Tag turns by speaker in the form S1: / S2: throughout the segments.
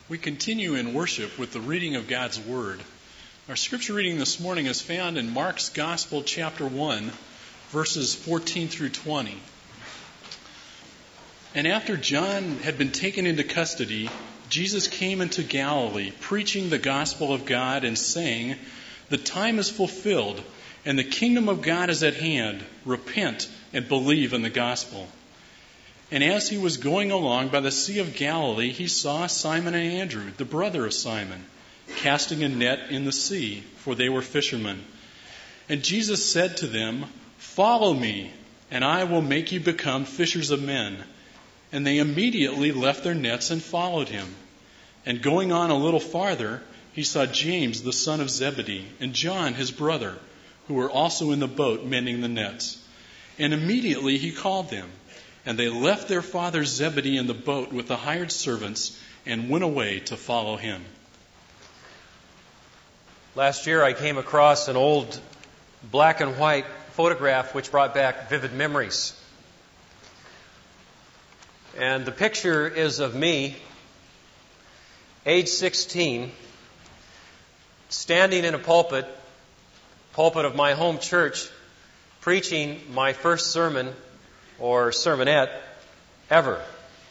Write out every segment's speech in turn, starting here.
S1: We continue in worship with the reading of God's Word. Our scripture reading this morning is found in Mark's Gospel, chapter 1, verses 14 through 20. And after John had been taken into custody, Jesus came into Galilee, preaching the gospel of God and saying, "The time is fulfilled, and the kingdom of God is at hand. Repent and believe in the gospel." And as he was going along by the Sea of Galilee, he saw Simon and Andrew, the brother of Simon, casting a net in the sea, for they were fishermen. And Jesus said to them, "Follow me, and I will make you become fishers of men." And they immediately left their nets and followed him. And going on a little farther, he saw James, the son of Zebedee, and John, his brother, who were also in the boat mending the nets. And immediately he called them. And they left their father Zebedee in the boat with the hired servants and went away to follow him.
S2: Last year I came across an old black and white photograph which brought back vivid memories. And the picture is of me, age 16, standing in a pulpit of my home church, preaching my first sermon or sermonette ever.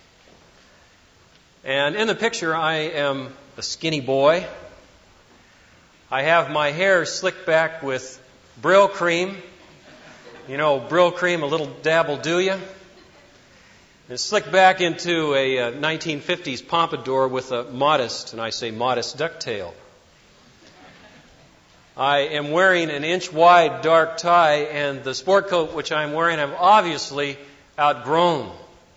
S2: And in the picture, I am a skinny boy. I have my hair slicked back with Brill cream. You know, Brill cream, a little dab will do ya. It's slicked back into a 1950s pompadour with a modest, and I say modest, ducktail. I am wearing an inch-wide dark tie, and the sport coat which I'm wearing I've obviously outgrown.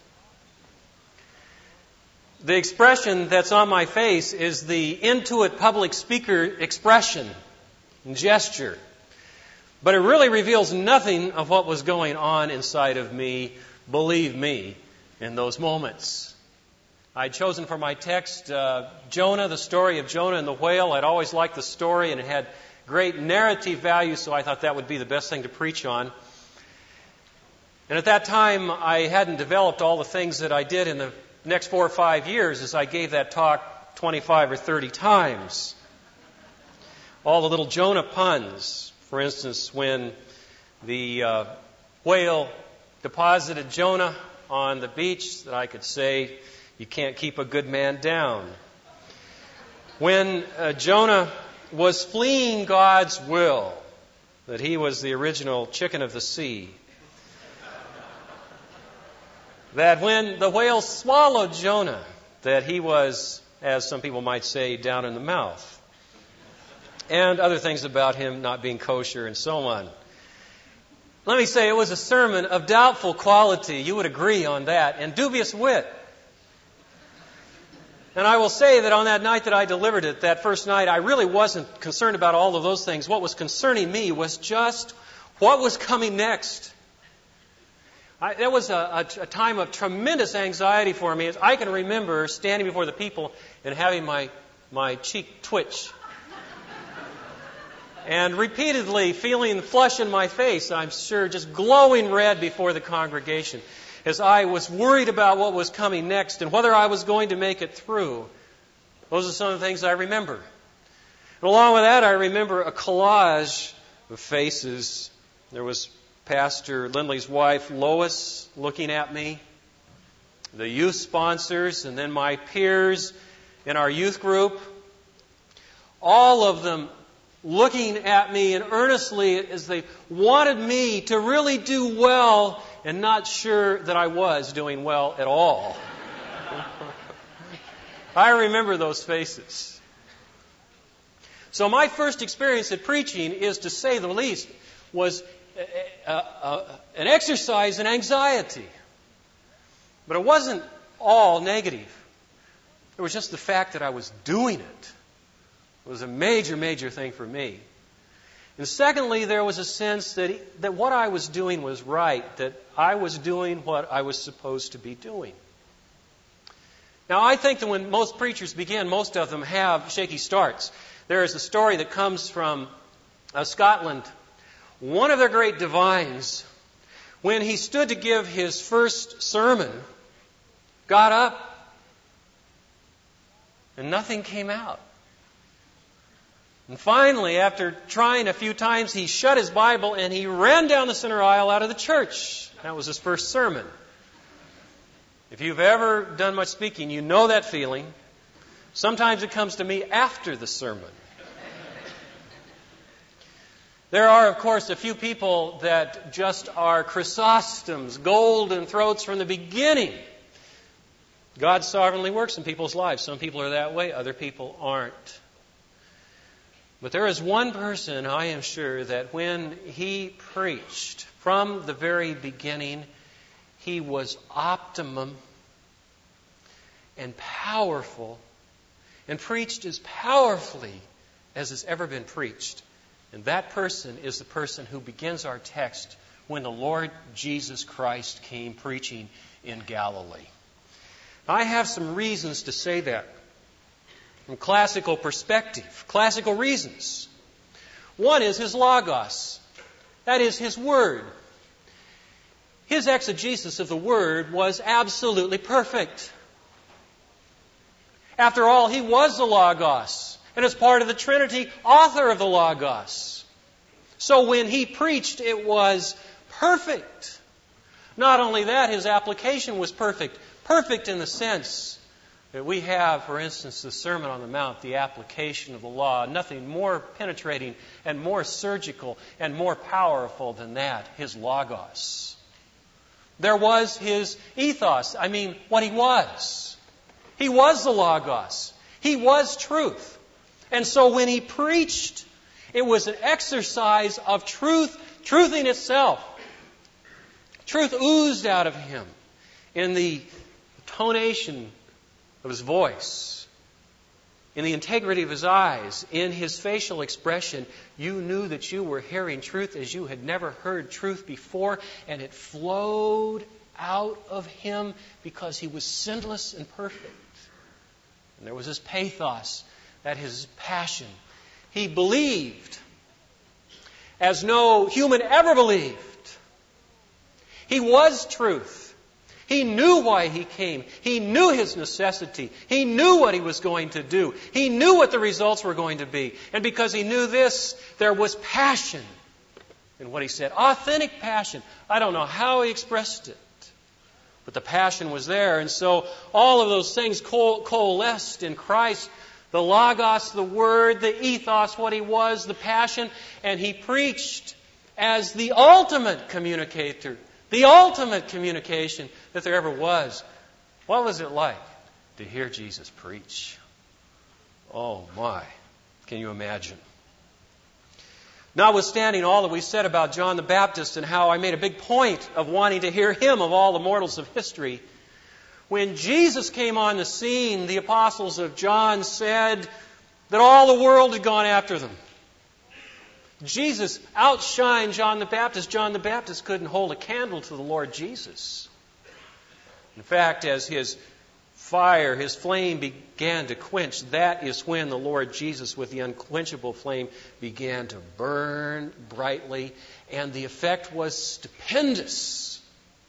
S2: The expression that's on my face is the Intuit public speaker expression and gesture. But it really reveals nothing of what was going on inside of me, believe me, in those moments. I'd chosen for my text Jonah, the story of Jonah and the whale. I'd always liked the story, and it had great narrative value, so I thought that would be the best thing to preach on. And at that time, I hadn't developed all the things that I did in the next 4 or 5 years as I gave that talk 25 or 30 times. All the little Jonah puns. For instance, when the whale deposited Jonah on the beach, that I could say, "You can't keep a good man down." When Jonah was fleeing God's will, that he was the original chicken of the sea. That when the whale swallowed Jonah, that he was, as some people might say, down in the mouth. And other things about him not being kosher and so on. Let me say, it was a sermon of doubtful quality. You would agree on that. And dubious wit. And I will say that on that night that I delivered it, that first night, I really wasn't concerned about all of those things. What was concerning me was just what was coming next. There was a time of tremendous anxiety for me. I can remember standing before the people and having my cheek twitch. And repeatedly feeling the flush in my face, I'm sure, just glowing red before the congregation, as I was worried about what was coming next and whether I was going to make it through. Those are some of the things I remember. And along with that, I remember a collage of faces. There was Pastor Lindley's wife, Lois, looking at me, the youth sponsors, and then my peers in our youth group. All of them looking at me and earnestly as they wanted me to really do well, and not sure that I was doing well at all. I remember those faces. So my first experience at preaching is, to say the least, was an exercise in anxiety. But it wasn't all negative. It was just the fact that I was doing it. It was a major, major thing for me. And secondly, there was a sense that what I was doing was right, that I was doing what I was supposed to be doing. Now, I think that when most preachers begin, most of them have shaky starts. There is a story that comes from Scotland. One of their great divines, when he stood to give his first sermon, got up And nothing came out. And finally, after trying a few times, he shut his Bible and he ran down the center aisle out of the church. That was his first sermon. If you've ever done much speaking, you know that feeling. Sometimes it comes to me after the sermon. There are, of course, a few people that just are Chrysostom's, golden throats from the beginning. God sovereignly works in people's lives. Some people are that way, other people aren't. But there is one person, I am sure, that when he preached from the very beginning, he was optimum and powerful and preached as powerfully as has ever been preached. And that person is the person who begins our text when the Lord Jesus Christ came preaching in Galilee. I have some reasons to say that from classical perspective, classical reasons. One is his logos. That is his word. His exegesis of the word was absolutely perfect. After all, he was the logos, and as part of the Trinity, author of the logos. So when he preached, it was perfect. Not only that, his application was perfect. Perfect in the sense that we have, for instance, the Sermon on the Mount, the application of the law. Nothing more penetrating and more surgical and more powerful than that, his logos. There was his ethos, what he was. He was the logos. He was truth. And so when he preached, it was an exercise of truth, truth in itself. Truth oozed out of him in the tonation of his voice, in the integrity of his eyes, in his facial expression. You knew that you were hearing truth as you had never heard truth before, and it flowed out of him because he was sinless and perfect. And there was his pathos, that his passion. He believed as no human ever believed. He was truth. He knew why he came. He knew his necessity. He knew what he was going to do. He knew what the results were going to be. And because he knew this, there was passion in what he said. Authentic passion. I don't know how he expressed it, but the passion was there. And so all of those things coalesced in Christ. The logos, the word, the ethos, what he was, the passion. And he preached as the ultimate communicator. The ultimate communication that there ever was. What was it like to hear Jesus preach? Oh my. Can you imagine? Notwithstanding all that we said about John the Baptist and how I made a big point of wanting to hear him of all the mortals of history, when Jesus came on the scene, the apostles of John said that all the world had gone after them. Jesus outshined John the Baptist. John the Baptist couldn't hold a candle to the Lord Jesus. In fact, as his fire, his flame began to quench, that is when the Lord Jesus, with the unquenchable flame, began to burn brightly, and the effect was stupendous.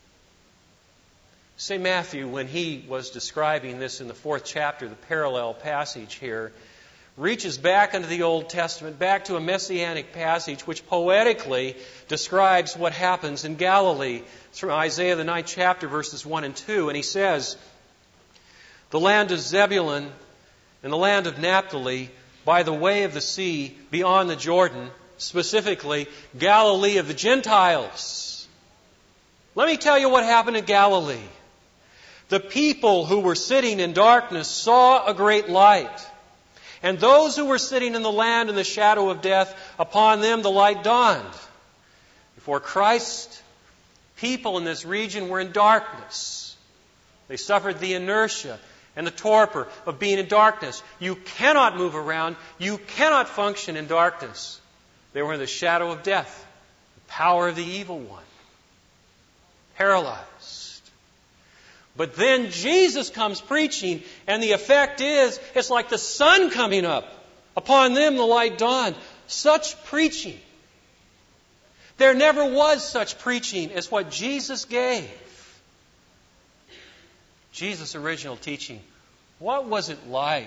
S2: St. Matthew, when he was describing this in the 4th chapter, the parallel passage here, reaches back into the Old Testament, back to a messianic passage which poetically describes what happens in Galilee. It's from Isaiah the 9th chapter, verses 1 and 2. And he says, "The land of Zebulun and the land of Naphtali, by the way of the sea, beyond the Jordan," specifically Galilee of the Gentiles. Let me tell you what happened in Galilee. The people who were sitting in darkness saw a great light. And those who were sitting in the land in the shadow of death, upon them the light dawned. Before Christ, people in this region were in darkness. They suffered the inertia and the torpor of being in darkness. You cannot move around. You cannot function in darkness. They were in the shadow of death, the power of the evil one, paralyzed. But then Jesus comes preaching, and the effect is, it's like the sun coming up. Upon them the light dawned. Such preaching. There never was such preaching as what Jesus gave. Jesus' original teaching What was it like?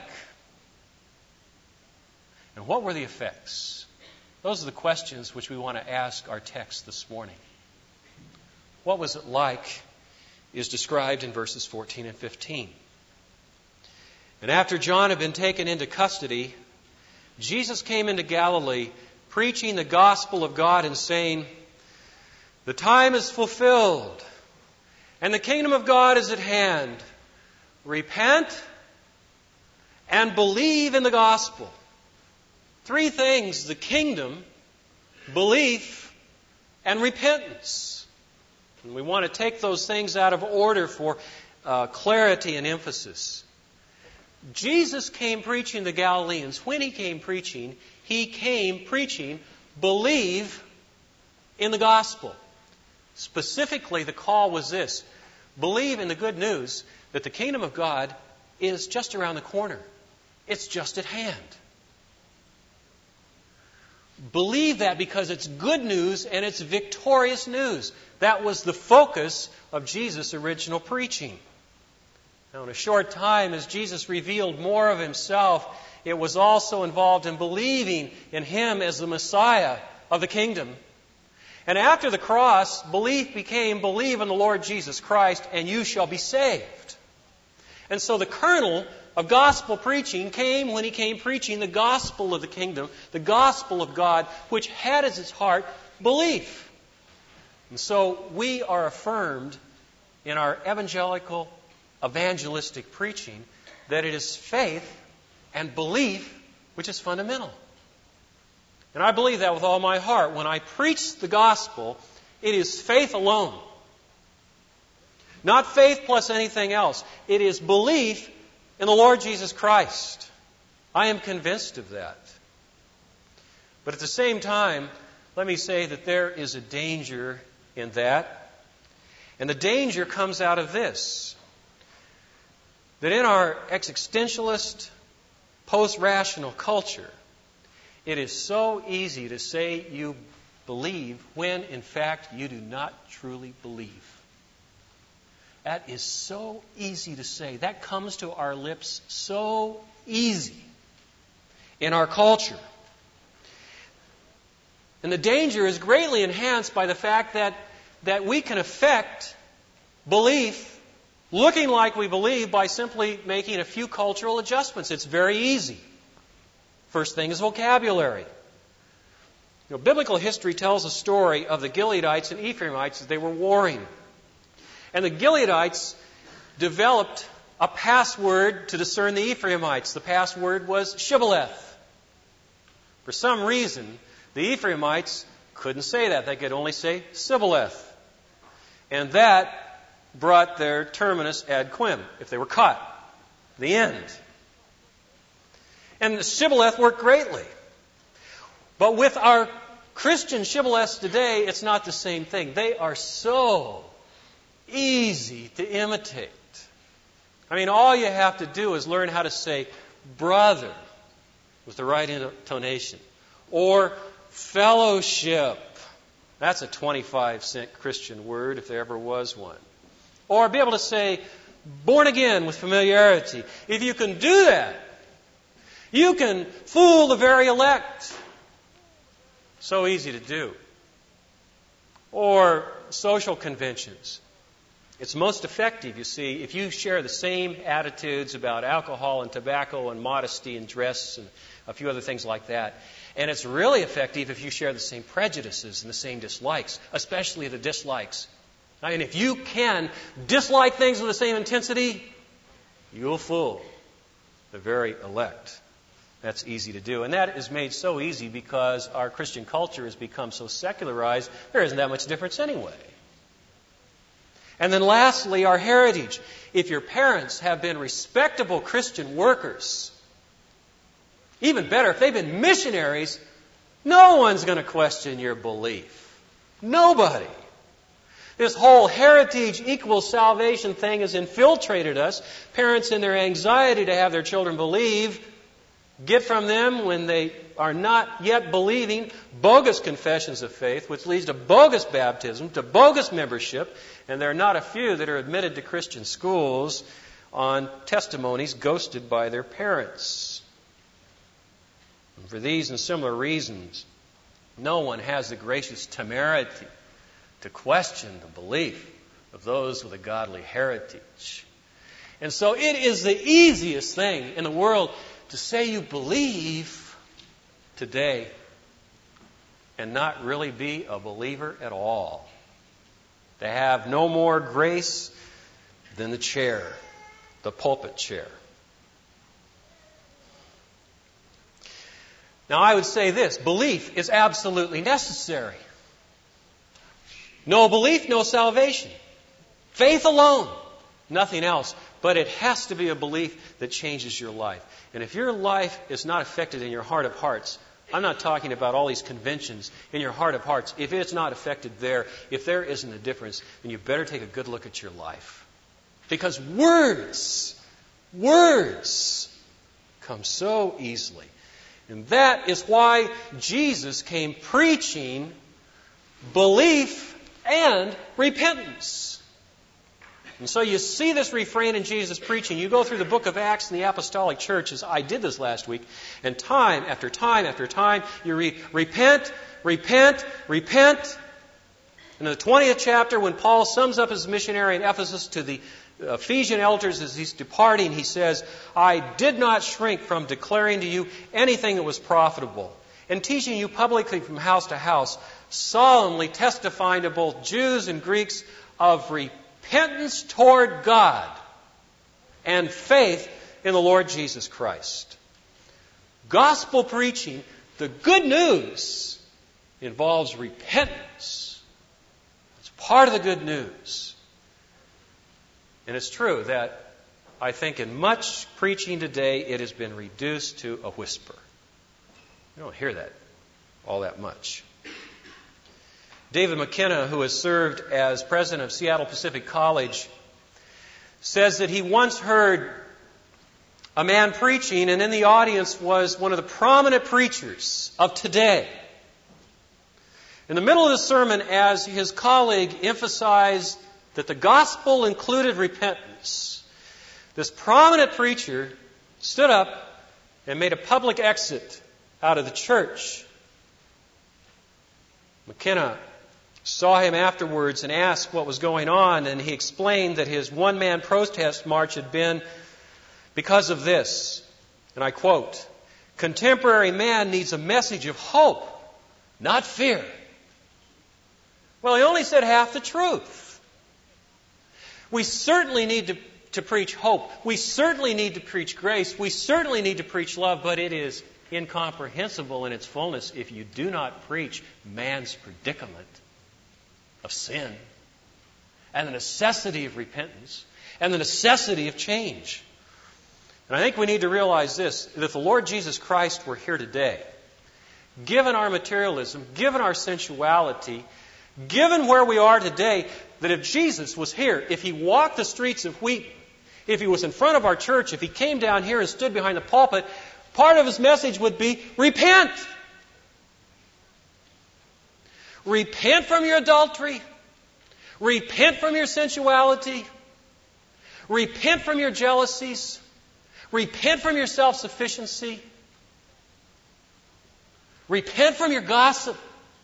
S2: And what were the effects? Those are the questions which we want to ask our text this morning. What was it like is described in verses 14 and 15. And after John had been taken into custody, Jesus came into Galilee, preaching the gospel of God and saying, "The time is fulfilled, and the kingdom of God is at hand. Repent and believe in the gospel." Three things: the kingdom, belief, and repentance. And we want to take those things out of order for clarity and emphasis. Jesus came preaching the Galileans. When he came preaching, believe in the gospel. Specifically, the call was this: believe in the good news that the kingdom of God is just around the corner. It's just at hand. Believe that because it's good news and it's victorious news. That was the focus of Jesus' original preaching. Now, in a short time, as Jesus revealed more of himself, it was also involved in believing in him as the Messiah of the kingdom. And after the cross, belief became believe in the Lord Jesus Christ and you shall be saved. And so the kernel of gospel preaching came when he came preaching the gospel of the kingdom, the gospel of God, which had as its heart belief. And so we are affirmed in our evangelical, evangelistic preaching that it is faith and belief which is fundamental. And I believe that with all my heart. When I preach the gospel, it is faith alone. Not faith plus anything else. It is belief in the Lord Jesus Christ. I am convinced of that. But at the same time, let me say that there is a danger in that. And the danger comes out of this: that in our existentialist, post-rational culture, it is so easy to say you believe when, in fact, you do not truly believe. That is so easy to say. That comes to our lips so easy in our culture. And the danger is greatly enhanced by the fact that we can affect belief looking like we believe by simply making a few cultural adjustments. It's very easy. First thing is vocabulary. Biblical history tells a story of the Gileadites and Ephraimites as they were warring. And the Gileadites developed a password to discern the Ephraimites. The password was Shibboleth. For some reason, the Ephraimites couldn't say that. They could only say Sibboleth. And that brought their terminus ad quem, if they were caught. The end. And the Shibboleth worked greatly. But with our Christian Shibboleths today, it's not the same thing. They are so easy to imitate. I mean, all you have to do is learn how to say brother with the right intonation, or fellowship. That's a 25-cent Christian word if there ever was one. Or be able to say born again with familiarity. If you can do that, you can fool the very elect. So easy to do. Or social conventions. It's most effective, you see, if you share the same attitudes about alcohol and tobacco and modesty and dress and a few other things like that. And it's really effective if you share the same prejudices and the same dislikes, especially the dislikes. I mean, if you can dislike things with the same intensity, you'll fool the very elect. That's easy to do. And that is made so easy because our Christian culture has become so secularized, there isn't that much difference anyway. And then lastly, our heritage. If your parents have been respectable Christian workers, even better, if they've been missionaries, no one's going to question your belief. Nobody. This whole heritage equals salvation thing has infiltrated us. Parents, in their anxiety to have their children believe, get from them, when they are not yet believing, bogus confessions of faith, which leads to bogus baptism, to bogus membership, and there are not a few that are admitted to Christian schools, on testimonies ghosted by their parents. And for these and similar reasons, no one has the gracious temerity to question the belief of those with a godly heritage. And so it is the easiest thing in the world to say you believe today and not really be a believer at all. To have no more grace than the chair, the pulpit chair. Now I would say this, belief is absolutely necessary. No belief, no salvation. Faith alone, nothing else. But it has to be a belief that changes your life. And if your life is not affected in your heart of hearts, I'm not talking about all these conventions, in your heart of hearts, if it's not affected there, if there isn't a difference, then you better take a good look at your life. Because words come so easily. And that is why Jesus came preaching belief and repentance. And so you see this refrain in Jesus' preaching. You go through the book of Acts and the apostolic church, as I did this last week, and time after time after time, you read, repent, repent, repent. And in the 20th chapter, when Paul sums up his missionary in Ephesus to the Ephesian elders as he's departing, he says, I did not shrink from declaring to you anything that was profitable, and teaching you publicly from house to house, solemnly testifying to both Jews and Greeks of repentance toward God and faith in the Lord Jesus Christ. Gospel preaching, the good news, involves repentance. It's part of the good news. And it's true that I think in much preaching today it has been reduced to a whisper. You don't hear that all that much. David McKenna, who has served as president of Seattle Pacific College, says that he once heard a man preaching, and in the audience was one of the prominent preachers of today. In the middle of the sermon, as his colleague emphasized that the gospel included repentance, this prominent preacher stood up and made a public exit out of the church. McKenna saw him afterwards and asked what was going on, and he explained that his one-man protest march had been because of this. And I quote, "Contemporary man needs a message of hope, not fear." Well, he only said half the truth. We certainly need to preach hope. We certainly need to preach grace. We certainly need to preach love, but it is incomprehensible in its fullness if you do not preach man's predicament of sin and the necessity of repentance and the necessity of change. And I think we need to realize this, that if the Lord Jesus Christ were here today, given our materialism, given our sensuality, given where we are today, that if Jesus was here, if He walked the streets of Wheaton, if He was in front of our church, if He came down here and stood behind the pulpit, part of His message would be, repent! Repent from your adultery. Repent from your sensuality. Repent from your jealousies. Repent from your self-sufficiency. Repent from your gossip.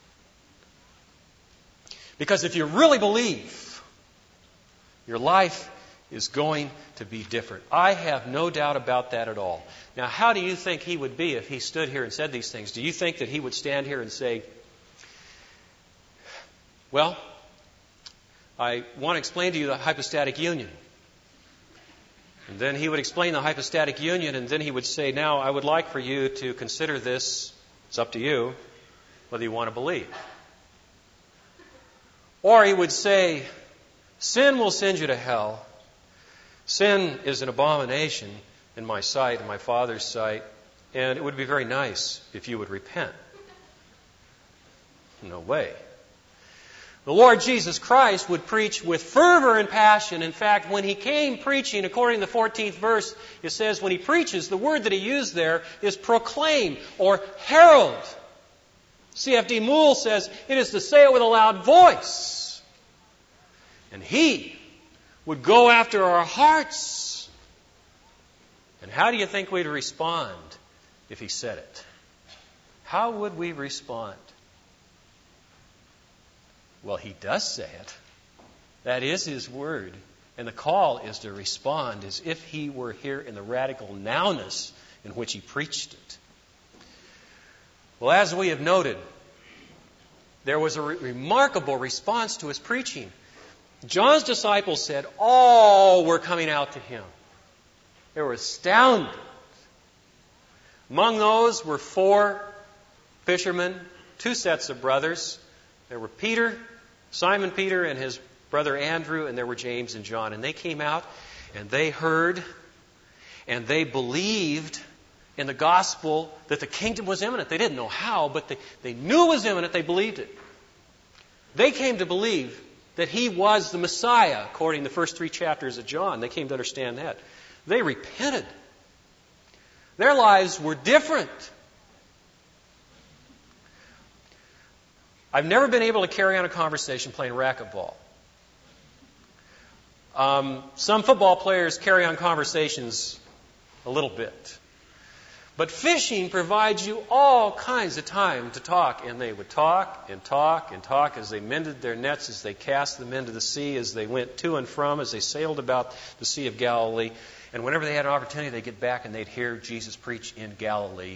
S2: Because if you really believe, your life is going to be different. I have no doubt about that at all. Now, how do you think he would be if he stood here and said these things? Do you think that he would stand here and say, well, I want to explain to you the hypostatic union. And then he would explain the hypostatic union, and then he would say, now I would like for you to consider this. It's up to you whether you want to believe. Or he would say, sin will send you to hell. Sin is an abomination in my sight, in my Father's sight, and it would be very nice if you would repent. No way. The Lord Jesus Christ would preach with fervor and passion. In fact, when He came preaching, according to the 14th verse, it says when He preaches, the word that He used there is proclaim or herald. C.F.D. Moule says it is to say it with a loud voice. And He would go after our hearts And how do you think we'd respond if he said it? How would we respond? Well, he does say it. That is his word. And the call is to respond as if he were here in the radical nowness in which he preached it. Well, as we have noted, there was a remarkable response to his preaching. John's disciples said all were coming out to him. They were astounded. Among those were 4 fishermen, 2 sets of brothers. There were Peter, Simon Peter, and his brother Andrew, and there were James and John. And they came out, and they heard, and they believed in the gospel that the kingdom was imminent. They didn't know how, but they knew it was imminent. They believed it. They came to believe that he was the Messiah, according to the first 3 chapters of John. They came to understand that. They repented. Their lives were different. I've never been able to carry on a conversation playing racquetball. Some football players carry on conversations a little bit. But fishing provides you all kinds of time to talk. And they would talk and talk and talk as they mended their nets, as they cast them into the sea, as they went to and from, as they sailed about the Sea of Galilee. And whenever they had an opportunity, they'd get back and they'd hear Jesus preach in Galilee.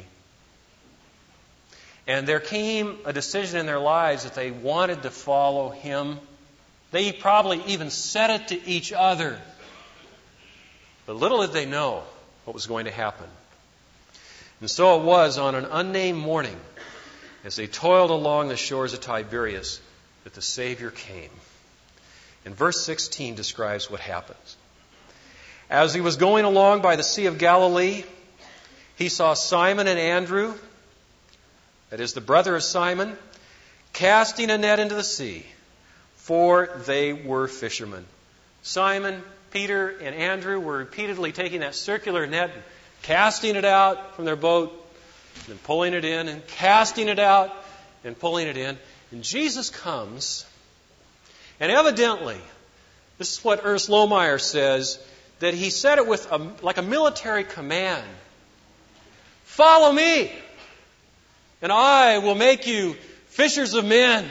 S2: And there came a decision in their lives that they wanted to follow him. They probably even said it to each other. But little did they know what was going to happen. And so it was on an unnamed morning, as they toiled along the shores of Tiberias, that the Savior came. And verse 16 describes what happens. As he was going along by the Sea of Galilee, he saw Simon and Andrew, that is the brother of Simon, casting a net into the sea, for they were fishermen. Simon, Peter, and Andrew were repeatedly taking that circular net, casting it out from their boat, and pulling it in, and casting it out, and pulling it in. And Jesus comes, and evidently, this is what Ernst Lohmeyer says, that he said it with like a military command. Follow me, and I will make you fishers of men.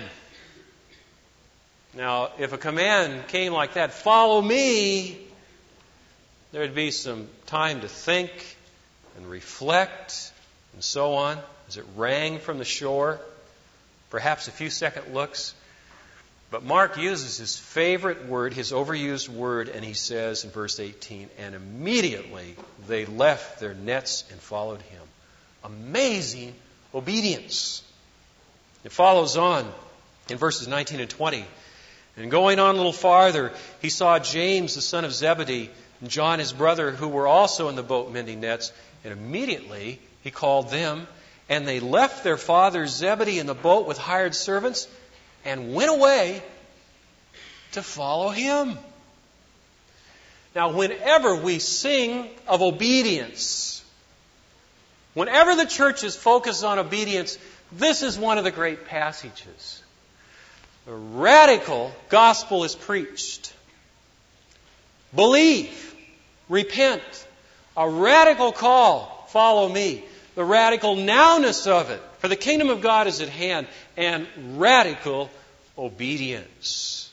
S2: Now, if a command came like that, follow me, there would be some time to think and reflect and so on as it rang from the shore. Perhaps a few second looks. But Mark uses his favorite word, his overused word, and he says in verse 18, and immediately they left their nets and followed him. Amazing obedience. It follows on in verses 19 and 20. And going on a little farther, he saw James, the son of Zebedee, and John, his brother, who were also in the boat mending nets. And immediately he called them, and they left their father Zebedee in the boat with hired servants and went away to follow him. Now, whenever we sing of obedience, whenever the church is focused on obedience, this is one of the great passages. The radical gospel is preached. Believe. Repent. A radical call. Follow me. The radical nowness of it. For the kingdom of God is at hand. And radical obedience.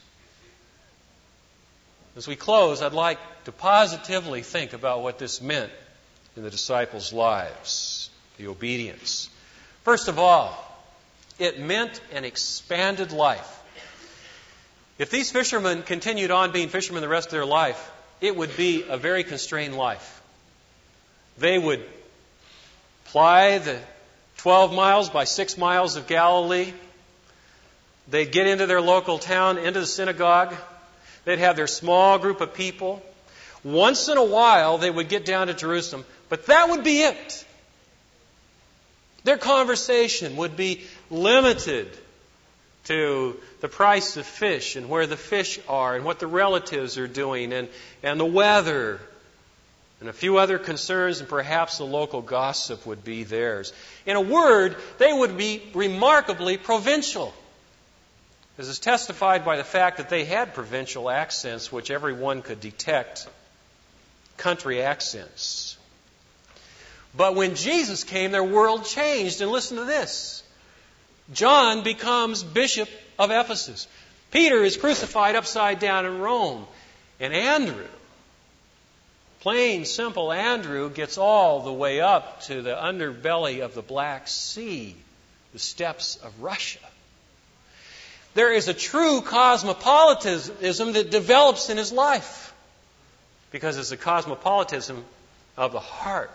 S2: As we close, I'd like to positively think about what this meant in the disciples' lives. The obedience. First of all, it meant an expanded life. If these fishermen continued on being fishermen the rest of their life, it would be a very constrained life. They would ply the 12 miles by 6 miles of Galilee. They'd get into their local town, into the synagogue. They'd have their small group of people. Once in a while, they would get down to Jerusalem, but that would be it. Their conversation would be limited to the price of fish and where the fish are and what the relatives are doing and the weather and a few other concerns, and perhaps the local gossip would be theirs. In a word, they would be remarkably provincial. This is testified by the fact that they had provincial accents which everyone could detect, country accents. But when Jesus came, their world changed. And listen to this. John becomes bishop of Ephesus. Peter is crucified upside down in Rome. And Andrew, plain, simple Andrew, gets all the way up to the underbelly of the Black Sea, the steppes of Russia. There is a true cosmopolitanism that develops in his life because it's a cosmopolitanism of the heart.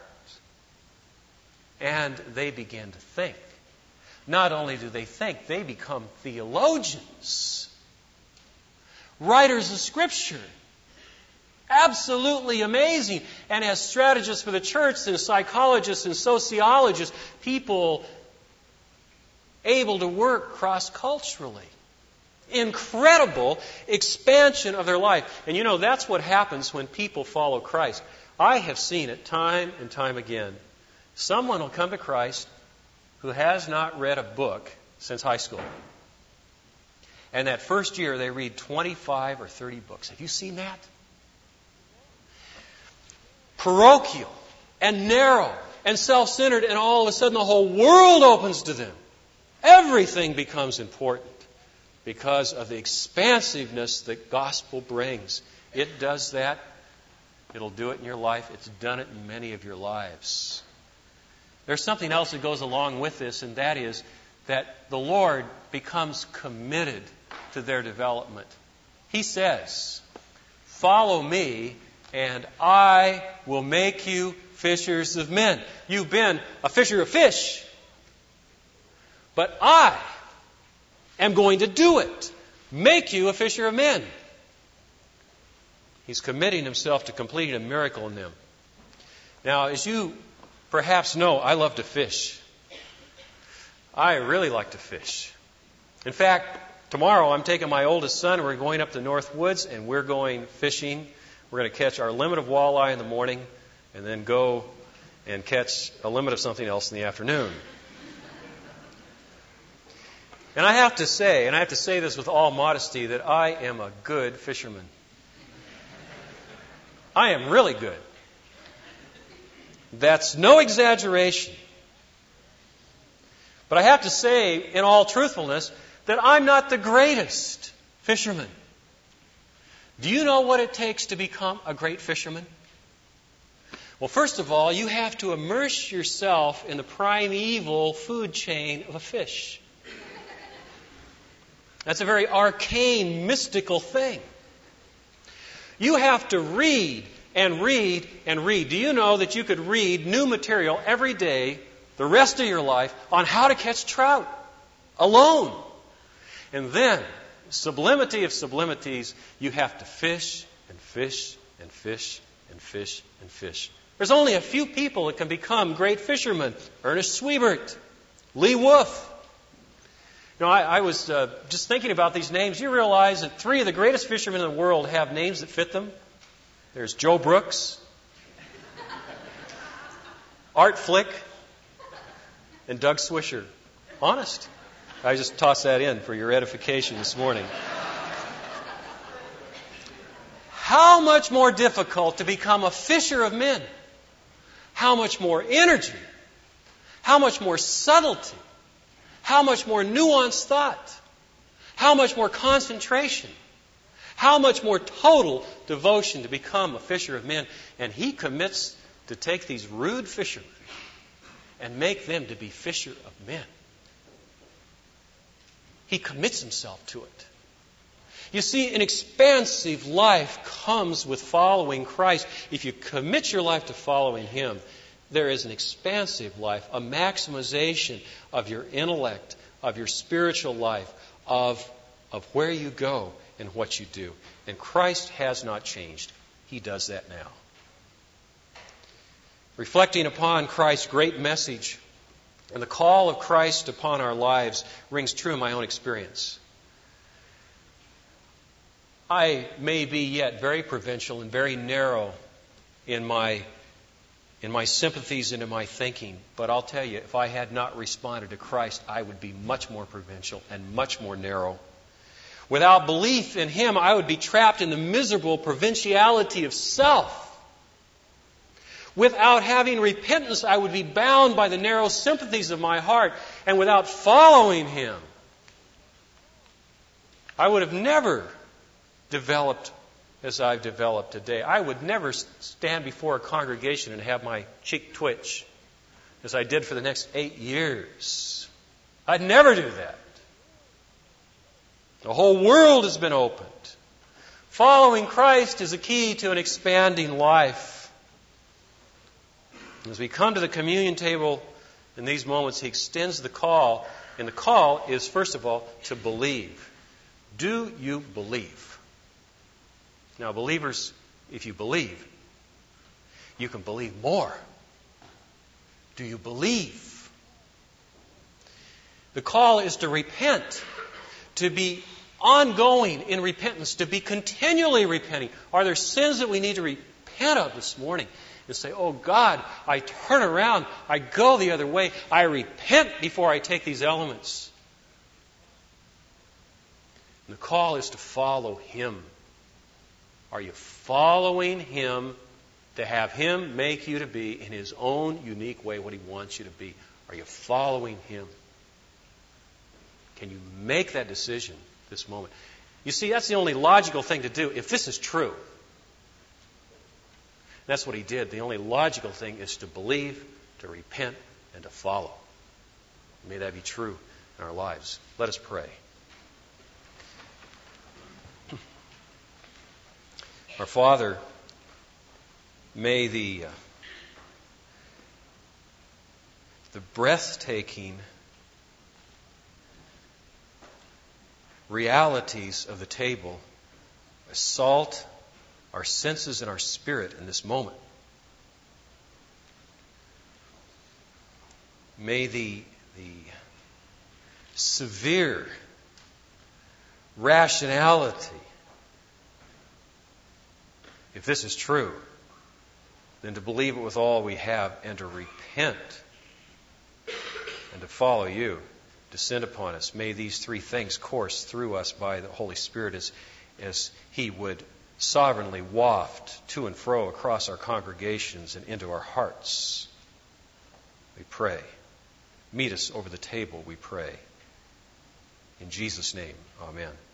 S2: And they begin to think. Not only do they think, they become theologians, writers of Scripture. Absolutely amazing. And as strategists for the church and psychologists and sociologists, people able to work cross-culturally. Incredible expansion of their life. And you know, that's what happens when people follow Christ. I have seen it time and time again. Someone will come to Christ who has not read a book since high school. And that first year they read 25 or 30 books. Have you seen that? Parochial and narrow and self-centered, and all of a sudden the whole world opens to them. Everything becomes important because of the expansiveness that gospel brings. It does that. It'll do it in your life. It's done it in many of your lives. There's something else that goes along with this, and that is that the Lord becomes committed to their development. He says, "Follow me, and I will make you fishers of men." You've been a fisher of fish, but I am going to do it. Make you a fisher of men. He's committing himself to completing a miracle in them. Now, as you perhaps know, I love to fish. I really like to fish. In fact, tomorrow I'm taking my oldest son. We're going up the North Woods and we're going fishing. We're going to catch our limit of walleye in the morning and then go and catch a limit of something else in the afternoon. And I have to say this with all modesty, that I am a good fisherman. I am really good. That's no exaggeration. But I have to say, in all truthfulness, that I'm not the greatest fisherman. Do you know what it takes to become a great fisherman? Well, first of all, you have to immerse yourself in the primeval food chain of a fish. That's a very arcane, mystical thing. You have to read and read and read. Do you know that you could read new material every day, the rest of your life, on how to catch trout alone? And then, sublimity of sublimities, you have to fish and fish and fish and fish and fish. There's only a few people that can become great fishermen. Ernest Swebert, Lee Wolf. You know, I was just thinking about these names. You realize that 3 of the greatest fishermen in the world have names that fit them? There's Joe Brooks, Art Flick, and Doug Swisher. Honest. I just tossed that in for your edification this morning. How much more difficult to become a fisher of men? How much more energy? How much more subtlety? How much more nuanced thought? How much more concentration? How much more total devotion to become a fisher of men? And he commits to take these rude fishermen and make them to be fisher of men. He commits himself to it. You see, an expansive life comes with following Christ. If you commit your life to following Him, there is an expansive life, a maximization of your intellect, of your spiritual life, of where you go and what you do. And Christ has not changed. He does that now. Reflecting upon Christ's great message and the call of Christ upon our lives rings true in my own experience. I may be yet very provincial and very narrow in my sympathies and in my thinking, but I'll tell you, if I had not responded to Christ, I would be much more provincial and much more narrow. Without belief in Him, I would be trapped in the miserable provinciality of self. Without having repentance, I would be bound by the narrow sympathies of my heart. And without following Him, I would have never developed as I've developed today. I would never stand before a congregation and have my cheek twitch as I did for the next 8 years. I'd never do that. The whole world has been opened. Following Christ is a key to an expanding life. As we come to the communion table in these moments, He extends the call. And the call is, first of all, to believe. Do you believe? Now, believers, if you believe, you can believe more. Do you believe? The call is to repent, to be ongoing in repentance, to be continually repenting. Are there sins that we need to repent of this morning? And say, oh God, I turn around, I go the other way, I repent before I take these elements. And the call is to follow Him. Are you following Him to have Him make you to be in His own unique way what He wants you to be? Are you following Him? Can you make that decision this moment? You see, that's the only logical thing to do if this is true. That's what He did. The only logical thing is to believe, to repent, and to follow. May that be true in our lives. Let us pray. Our Father, may the breathtaking realities of the table assault our senses and our spirit in this moment. May the severe rationality, if this is true, then to believe it with all we have and to repent and to follow You, descend upon us. May these three things course through us by the Holy Spirit as He would sovereignly waft to and fro across our congregations and into our hearts. We pray. Meet us over the table, we pray. In Jesus' name, amen.